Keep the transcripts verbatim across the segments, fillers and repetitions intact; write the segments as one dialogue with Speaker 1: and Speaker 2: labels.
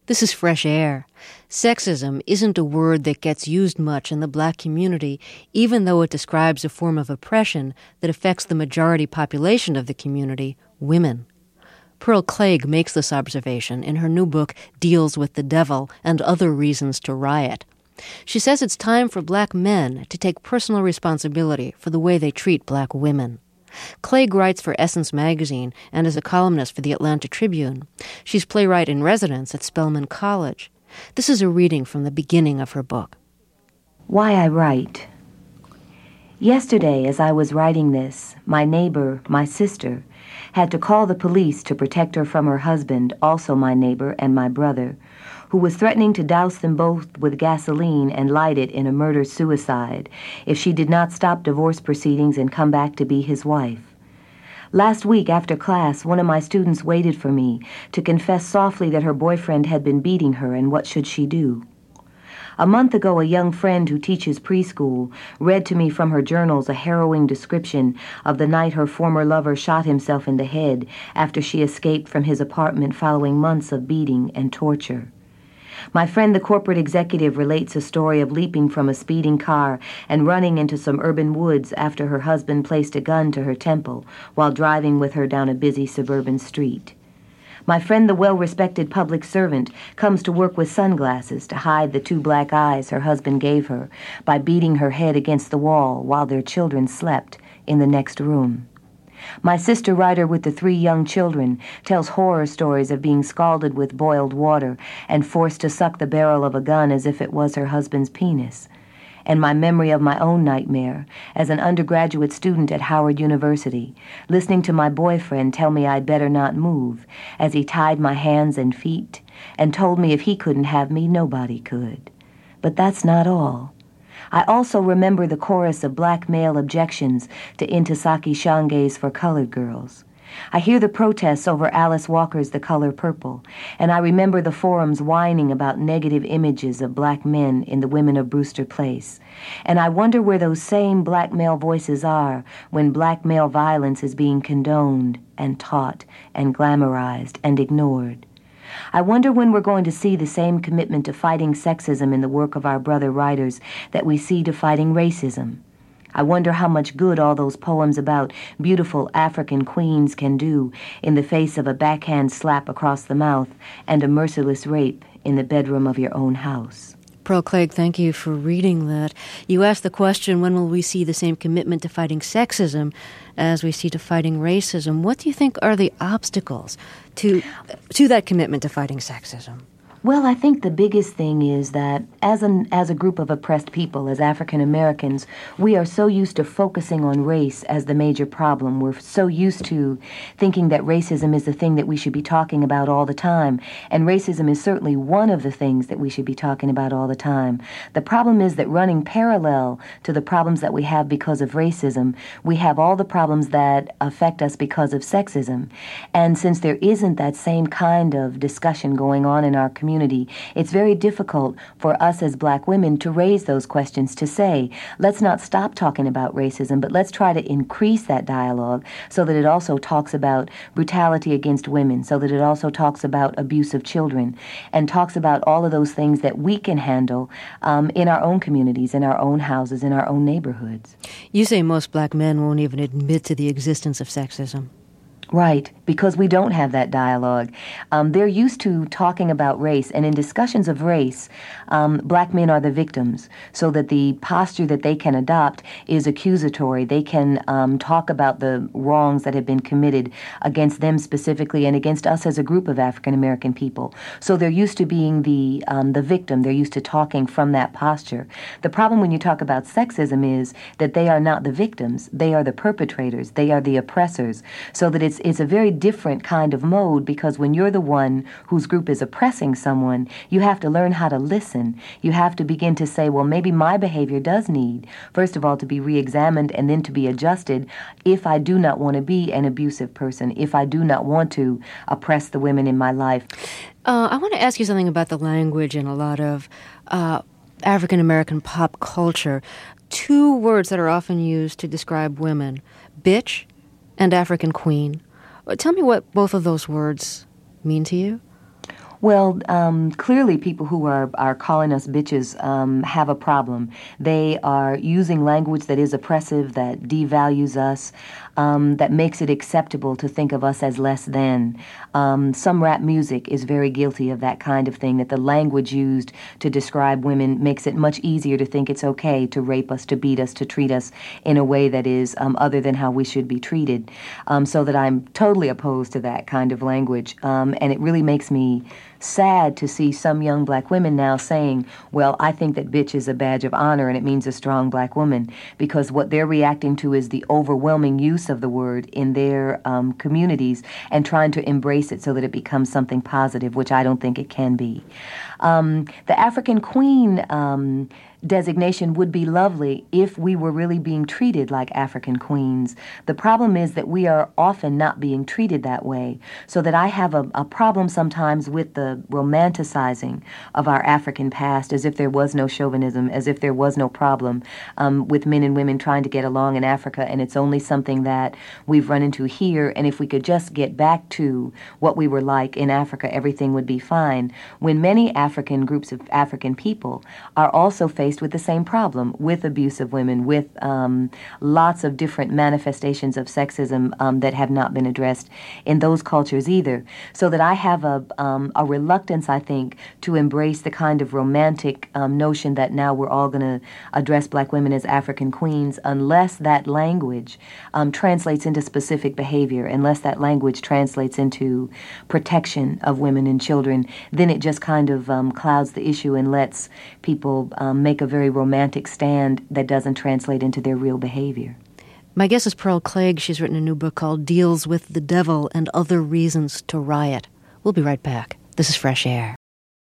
Speaker 1: This is Fresh Air. Sexism isn't a word that gets used much in the black community, even though it describes a form of oppression that affects the majority population of the community, women. Pearl Cleage makes this observation in her new book, Deals with the Devil and Other Reasons to Riot. She says it's time for black men to take personal responsibility for the way they treat black women. Cleage writes for Essence magazine and is a columnist for the Atlanta Tribune. She's playwright in residence at Spelman College. This is a reading from the beginning of her book.
Speaker 2: Why I Write. Yesterday, as I was writing this, my neighbor, my sister, had to call the police to protect her from her husband, also my neighbor and my brother, who was threatening to douse them both with gasoline and light it in a murder-suicide if she did not stop divorce proceedings and come back to be his wife. Last week after class, one of my students waited for me to confess softly that her boyfriend had been beating her, and what should she do? A month ago, a young friend who teaches preschool read to me from her journals a harrowing description of the night her former lover shot himself in the head after she escaped from his apartment following months of beating and torture. My friend, the corporate executive, relates a story of leaping from a speeding car and running into some urban woods after her husband placed a gun to her temple while driving with her down a busy suburban street. My friend, the well-respected public servant, comes to work with sunglasses to hide the two black eyes her husband gave her by beating her head against the wall while their children slept in the next room. My sister writer with the three young children tells horror stories of being scalded with boiled water and forced to suck the barrel of a gun as if it was her husband's penis. And my memory of my own nightmare as an undergraduate student at Howard University, listening to my boyfriend tell me I'd better not move as he tied my hands and feet and told me if he couldn't have me, nobody could. But that's not all. I also remember the chorus of black male objections to Ntozake Shange's For Colored Girls. I hear the protests over Alice Walker's The Color Purple, and I remember the forums whining about negative images of black men in The Women of Brewster Place. And I wonder where those same black male voices are when black male violence is being condoned and taught and glamorized and ignored. I wonder when we're going to see the same commitment to fighting sexism in the work of our brother writers that we see to fighting racism. I wonder how much good all those poems about beautiful African queens can do in the face of a backhand slap across the mouth and a merciless rape in the bedroom of your own house.
Speaker 1: Pearl Cleage, thank you for reading that. You asked the question, when will we see the same commitment to fighting sexism as we see to fighting racism? What do you think are the obstacles to to that commitment to fighting sexism?
Speaker 2: Well, I think the biggest thing is that as an as a group of oppressed people, as African Americans, we are so used to focusing on race as the major problem. We're so used to thinking that racism is the thing that we should be talking about all the time. And racism is certainly one of the things that we should be talking about all the time. The problem is that running parallel to the problems that we have because of racism, we have all the problems that affect us because of sexism. And since there isn't that same kind of discussion going on in our community, it's very difficult for us as black women to raise those questions, to say, let's not stop talking about racism, but let's try to increase that dialogue so that it also talks about brutality against women, so that it also talks about abuse of children, and talks about all of those things that we can handle um, in our own communities, in our own houses, in our own neighborhoods.
Speaker 1: You say most black men won't even admit to the existence of sexism.
Speaker 2: Right, because we don't have that dialogue. Um, they're used to talking about race, and in discussions of race, um, black men are the victims, so that the posture that they can adopt is accusatory. They can um, talk about the wrongs that have been committed against them specifically and against us as a group of African American people. So they're used to being the um, the victim. They're used to talking from that posture. The problem when you talk about sexism is that they are not the victims. They are the perpetrators. They are the oppressors. So that it's It's a very different kind of mode, because when you're the one whose group is oppressing someone, you have to learn how to listen. You have to begin to say, well, maybe my behavior does need, first of all, to be re-examined and then to be adjusted if I do not want to be an abusive person, if I do not want to oppress the women in my life.
Speaker 1: Uh, I want to ask you something about the language in a lot of uh, African American pop culture. Two words that are often used to describe women, bitch and African queen. Tell me what both of those words mean to you.
Speaker 2: Well, um, clearly people who are, are calling us bitches um, have a problem. They are using language that is oppressive, that devalues us, um, that makes it acceptable to think of us as less than. Um, some rap music is very guilty of that kind of thing, that the language used to describe women makes it much easier to think it's okay to rape us, to beat us, to treat us in a way that is um, other than how we should be treated. Um, so that I'm totally opposed to that kind of language. Um, and it really makes me sad to see some young black women now saying, well, I think that bitch is a badge of honor and it means a strong black woman, because what they're reacting to is the overwhelming use of the word in their um, communities and trying to embrace it so that it becomes something positive, which I don't think it can be. Um, the African Queen um, designation would be lovely if we were really being treated like African queens. The problem is that we are often not being treated that way, so that I have a, a problem sometimes with the romanticizing of our African past as if there was no chauvinism, as if there was no problem um, with men and women trying to get along in Africa, and it's only something that we've run into here, and if we could just get back to what we were like in Africa, everything would be fine. When many African groups of African people are also faced with the same problem, with abuse of women, with um, lots of different manifestations of sexism um, that have not been addressed in those cultures either. So that I have a, um, a reluctance, I think, to embrace the kind of romantic um, notion that now we're all going to address black women as African queens unless that language um, translates into specific behavior, unless that language translates into protection of women and children. Then it just kind of um, clouds the issue and lets people um, make a very romantic stand that doesn't translate into their real behavior.
Speaker 1: My guest is Pearl Cleage. She's written a new book called Deals with the Devil and Other Reasons to Riot. We'll be right back. This is Fresh Air.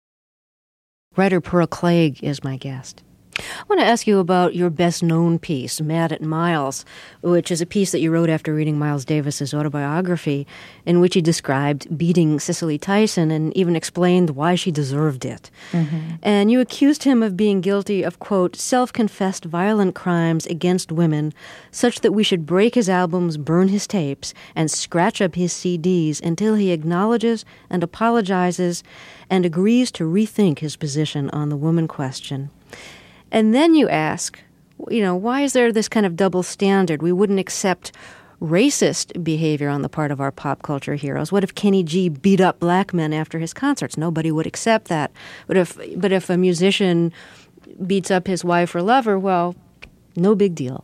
Speaker 1: Writer Pearl Cleage is my guest. I want to ask you about your best-known piece, Mad at Miles, which is a piece that you wrote after reading Miles Davis's autobiography, in which he described beating Cicely Tyson and even explained why she deserved it. Mm-hmm. And you accused him of being guilty of, quote, self-confessed violent crimes against women, such that we should break his albums, burn his tapes, and scratch up his C Ds until he acknowledges and apologizes and agrees to rethink his position on the woman question. And then you ask, you know, why is there this kind of double standard? We wouldn't accept racist behavior on the part of our pop culture heroes. What if Kenny G beat up black men after his concerts? Nobody would accept that. But if, but if a musician beats up his wife or lover, well, no big deal.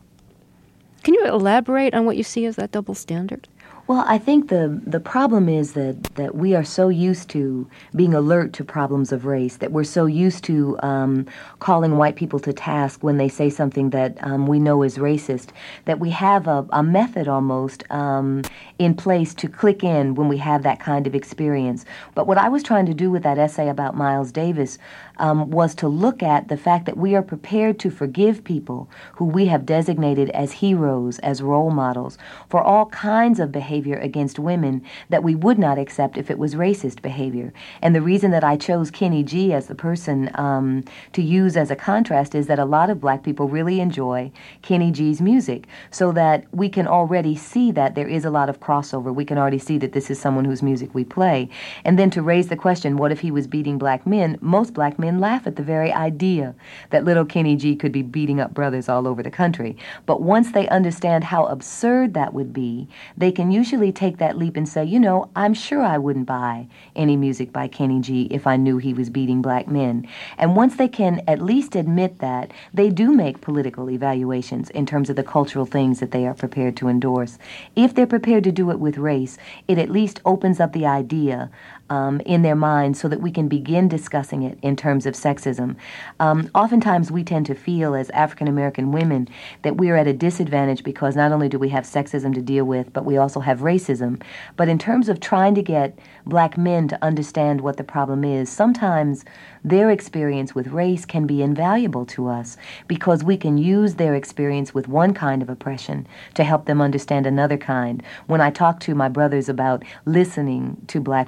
Speaker 1: Can you elaborate on what you see as that double standard?
Speaker 2: Well, I think the the problem is that, that we are so used to being alert to problems of race, that we're so used to um, calling white people to task when they say something that um, we know is racist, that we have a, a method almost um, in place to click in when we have that kind of experience. But what I was trying to do with that essay about Miles Davis um, was to look at the fact that we are prepared to forgive people who we have designated as heroes, as role models, for all kinds of behavior against women that we would not accept if it was racist behavior. And the reason that I chose Kenny G as the person um, to use as a contrast is that a lot of black people really enjoy Kenny G's music, so that we can already see that there is a lot of crossover. We can already see that this is someone whose music we play. And then to raise the question, what if he was beating black men? Most black men laugh at the very idea that little Kenny G could be beating up brothers all over the country. But once they understand how absurd that would be, they can usually take that leap and say, you know, I'm sure I wouldn't buy any music by Kenny G if I knew he was beating black men. And once they can at least admit that, they do make political evaluations in terms of the cultural things that they are prepared to endorse. If they're prepared to do it with race, it at least opens up the idea Um, in their minds so that we can begin discussing it in terms of sexism. Um, oftentimes we tend to feel as African American women that we are at a disadvantage because not only do we have sexism to deal with, but we also have racism. But in terms of trying to get black men to understand what the problem is, sometimes their experience with race can be invaluable to us because we can use their experience with one kind of oppression to help them understand another kind. When I talk to my brothers about listening to black women and they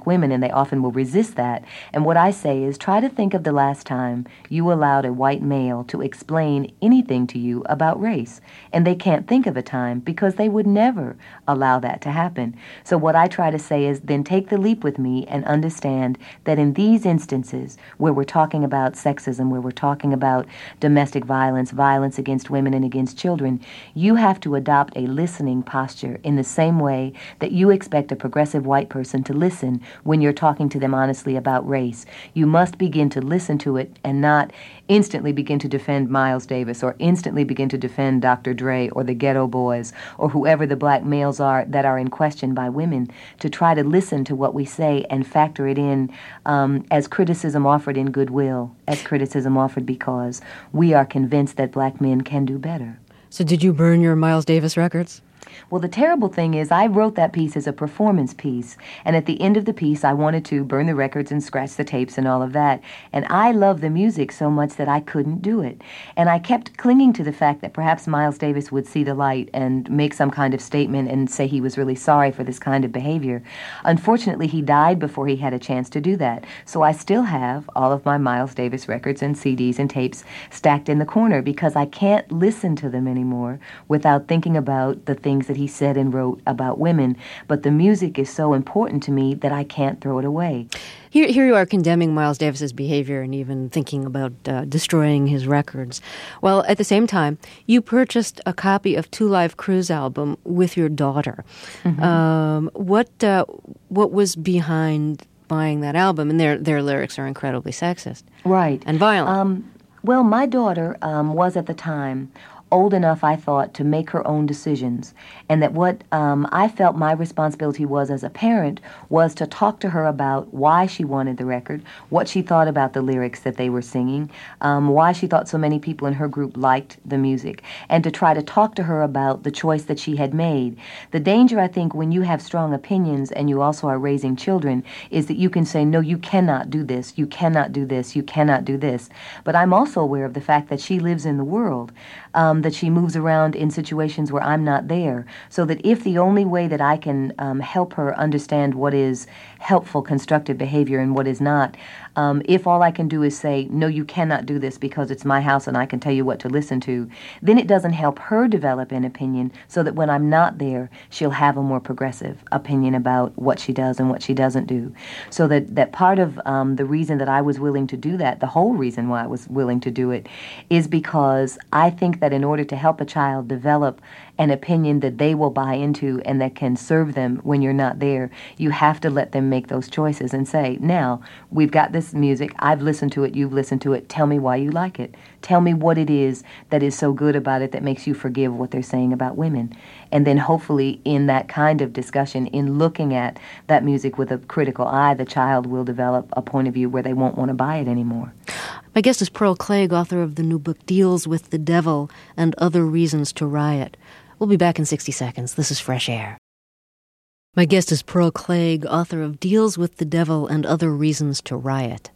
Speaker 2: they often will resist that. And what I say is try to think of the last time you allowed a white male to explain anything to you about race. And they can't think of a time because they would never allow that to happen. So what I try to say is then take the leap with me and understand that in these instances where we're talking about sexism, where we're talking about domestic violence, violence against women and against children, you have to adopt a listening posture in the same way that you expect a progressive white person to listen when you're talking to them honestly about race. You must begin to listen to it and not instantly begin to defend Miles Davis or instantly begin to defend Doctor Dre or the Ghetto Boys or whoever the black males are that are in question by women, to try to listen to what we say and factor it in um, as criticism offered in goodwill, as criticism offered because we are convinced that black men can do better.
Speaker 1: So did you burn your Miles Davis records?
Speaker 2: Well, the terrible thing is I wrote that piece as a performance piece, and at the end of the piece I wanted to burn the records and scratch the tapes and all of that, and I love the music so much that I couldn't do it. And I kept clinging to the fact that perhaps Miles Davis would see the light and make some kind of statement and say he was really sorry for this kind of behavior. Unfortunately, he died before he had a chance to do that, so I still have all of my Miles Davis records and C Ds and tapes stacked in the corner because I can't listen to them anymore without thinking about the things that he said and wrote about women, but the music is so important to me that I can't throw it away.
Speaker 1: Here, here you are condemning Miles Davis's behavior and even thinking about uh, destroying his records. Well, at the same time, you purchased a copy of Two Live Crew's album with your daughter. Mm-hmm. Um, what uh, what was behind buying that album? And their their lyrics are incredibly sexist,
Speaker 2: right,
Speaker 1: and violent.
Speaker 2: Um, well, my daughter um, was at the time old enough, I thought, to make her own decisions, and that what um, I felt my responsibility was as a parent was to talk to her about why she wanted the record, what she thought about the lyrics that they were singing, um, why she thought so many people in her group liked the music, and to try to talk to her about the choice that she had made. The danger, I think, when you have strong opinions and you also are raising children is that you can say, no, you cannot do this, you cannot do this, you cannot do this. But I'm also aware of the fact that she lives in the world, um, that she moves around in situations where I'm not there, so that if the only way that I can um, help her understand what is helpful, constructive behavior and what is not, um, if all I can do is say, no, you cannot do this because it's my house and I can tell you what to listen to, then it doesn't help her develop an opinion so that when I'm not there, she'll have a more progressive opinion about what she does and what she doesn't do. So that, that part of um, the reason that I was willing to do that, the whole reason why I was willing to do it, is because I think that in order to help a child develop an opinion that they will buy into and that can serve them when you're not there, you have to let them make those choices and say, now, we've got this music, I've listened to it, you've listened to it, tell me why you like it. Tell me what it is that is so good about it that makes you forgive what they're saying about women. And then hopefully in that kind of discussion, in looking at that music with a critical eye, the child will develop a point of view where they won't want to buy it anymore.
Speaker 1: My guest is Pearl Cleage, author of the new book Deals with the Devil and Other Reasons to Riot. We'll be back in sixty seconds. This is Fresh Air. My guest is Pearl Cleage, author of Deals with the Devil and Other Reasons to Riot.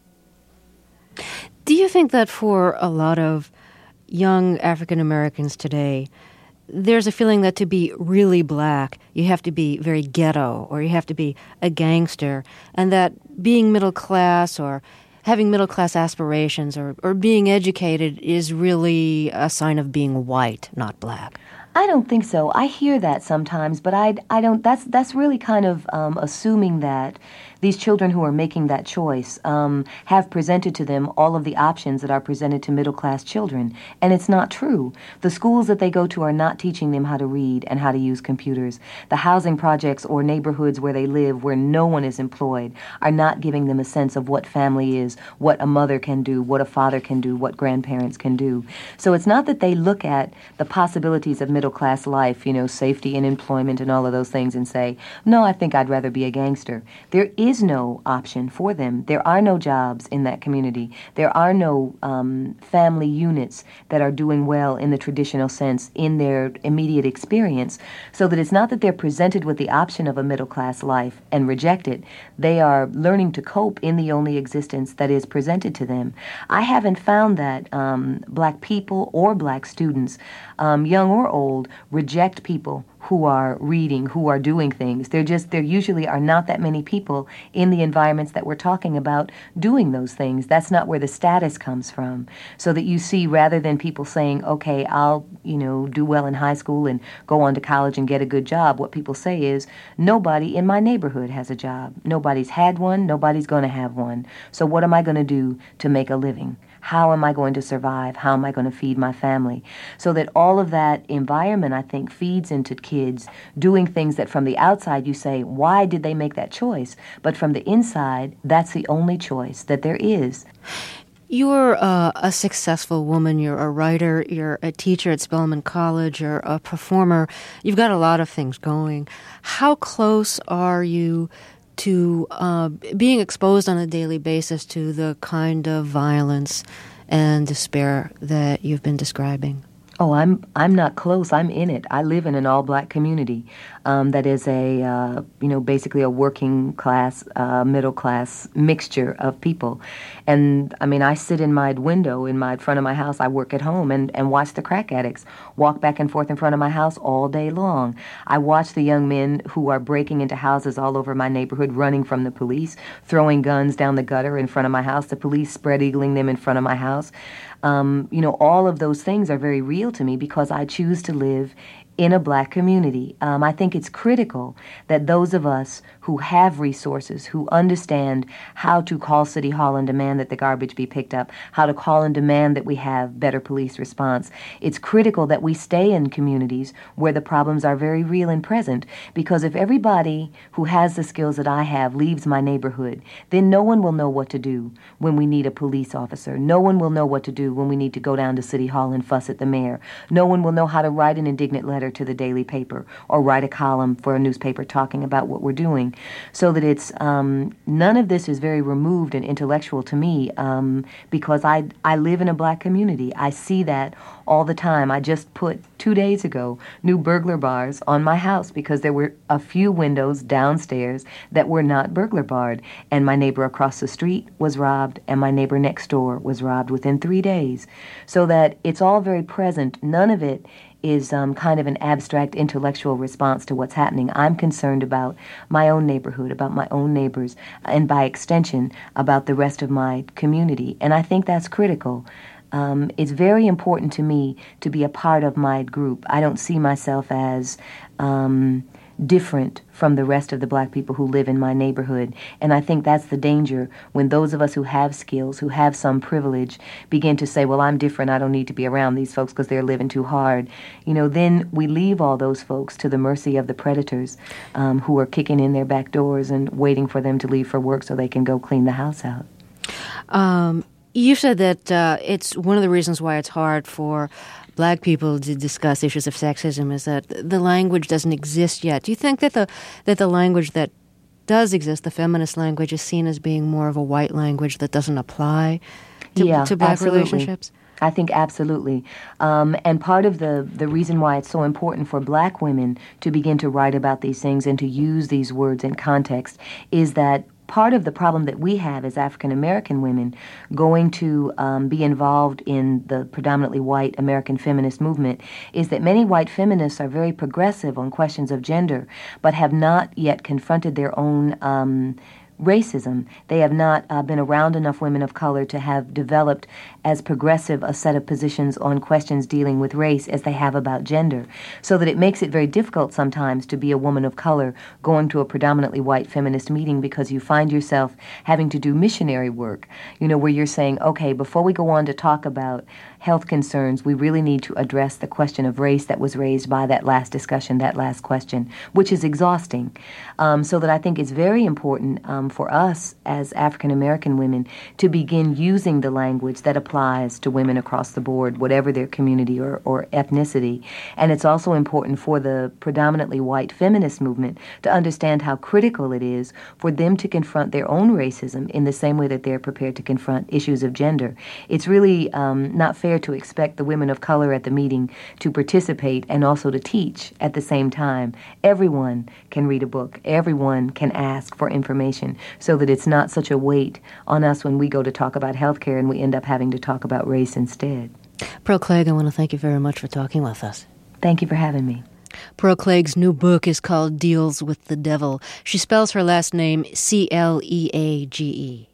Speaker 1: Do you think that for a lot of young African Americans today, there's a feeling that to be really black, you have to be very ghetto or you have to be a gangster, and that being middle class or having middle class aspirations or, or being educated is really a sign of being white, not black?
Speaker 2: I don't think so. I hear that sometimes, but I, I don't. That's that's really kind of um, assuming that these children who are making that choice um, have presented to them all of the options that are presented to middle-class children, and it's not true. The schools that they go to are not teaching them how to read and how to use computers. The housing projects or neighborhoods where they live, where no one is employed, are not giving them a sense of what family is, what a mother can do, what a father can do, what grandparents can do. So it's not that they look at the possibilities of middle-class life, you know, safety and employment and all of those things and say, no, I think I'd rather be a gangster. There is no option for them. There are no jobs in that community. There are no um, family units that are doing well in the traditional sense in their immediate experience, so that it's not that they're presented with the option of a middle-class life and reject it. They are learning to cope in the only existence that is presented to them. I haven't found that um, black people or black students, um, young or old, reject people who are reading, who are doing things. There just there usually are not that many people in the environments that we're talking about doing those things. That's not where the status comes from. So that you see, rather than people saying, okay, I'll, you know, do well in high school and go on to college and get a good job, what people say is, nobody in my neighborhood has a job. Nobody's had one, nobody's going to have one. So what am I going to do to make a living? How am I going to survive? How am I going to feed my family? So that all of that environment, I think, feeds into kids doing things that from the outside you say, why did they make that choice? But from the inside, that's the only choice that there is.
Speaker 1: You're uh, a successful woman. You're a writer. You're a teacher at Spelman College. You're a performer. You've got a lot of things going. How close are you to uh, being exposed on a daily basis to the kind of violence and despair that you've been describing?
Speaker 2: Oh, I'm I'm not close. I'm in it. I live in an all-black community um, that is a, uh, you know, basically a working class, uh, middle class mixture of people. And, I mean, I sit in my window in my front of my house. I work at home and, and watch the crack addicts walk back and forth in front of my house all day long. I watch the young men who are breaking into houses all over my neighborhood, running from the police, throwing guns down the gutter in front of my house, the police spread-eagling them in front of my house. Um, you know, all of those things are very real to me because I choose to live in a black community. Um, I think it's critical that those of us who have resources, who understand how to call City Hall and demand that the garbage be picked up, how to call and demand that we have better police response, it's critical that we stay in communities where the problems are very real and present. Because if everybody who has the skills that I have leaves my neighborhood, then no one will know what to do when we need a police officer. No one will know what to do when we need to go down to City Hall and fuss at the mayor. No one will know how to write an indignant letter to the daily paper or write a column for a newspaper talking about what we're doing. So that it's, um, none of this is very removed and intellectual to me um, because I, I live in a black community. I see that all the time. I just put, two days ago, new burglar bars on my house because there were a few windows downstairs that were not burglar barred. And my neighbor across the street was robbed and my neighbor next door was robbed within three days. So that it's all very present. None of it is um, kind of an abstract intellectual response to what's happening. I'm concerned about my own neighborhood, about my own neighbors, and by extension, about the rest of my community. And I think that's critical. Um, it's very important to me to be a part of my group. I don't see myself as um, different from the rest of the black people who live in my neighborhood. And I think that's the danger when those of us who have skills, who have some privilege, begin to say, well, I'm different, I don't need to be around these folks because they're living too hard. You know, then we leave all those folks to the mercy of the predators um, who are kicking in their back doors and waiting for them to leave for work so they can go clean the house out.
Speaker 1: Um, you said that uh, it's one of the reasons why it's hard for black people to discuss issues of sexism is that the language doesn't exist yet. Do you think that the that the language that does exist, the feminist language, is seen as being more of a white language that doesn't apply to,
Speaker 2: yeah,
Speaker 1: to black
Speaker 2: absolutely.
Speaker 1: relationships?
Speaker 2: I think absolutely. Um, and part of the, the reason why it's so important for black women to begin to write about these things and to use these words in context is that part of the problem that we have as African American women going to um, be involved in the predominantly white American feminist movement is that many white feminists are very progressive on questions of gender, but have not yet confronted their own um, racism. They have not uh, been around enough women of color to have developed as progressive a set of positions on questions dealing with race as they have about gender. So that it makes it very difficult sometimes to be a woman of color going to a predominantly white feminist meeting because you find yourself having to do missionary work, you know, where you're saying, okay, before we go on to talk about health concerns, we really need to address the question of race that was raised by that last discussion, that last question, which is exhausting. Um, so that I think it's very important um, for us as African American women to begin using the language that applies to women across the board, whatever their community or, or ethnicity. And it's also important for the predominantly white feminist movement to understand how critical it is for them to confront their own racism in the same way that they're prepared to confront issues of gender. It's really um, not fair to expect the women of color at the meeting to participate and also to teach at the same time. Everyone can read a book. Everyone can ask for information so that it's not such a weight on us when we go to talk about healthcare and we end up having to talk about race instead.
Speaker 1: Pearl Cleage, I want to thank you very much for talking with us.
Speaker 2: Thank you for having me.
Speaker 1: Pearl Cleage's new book is called Deals with the Devil. She spells her last name C L E A G E.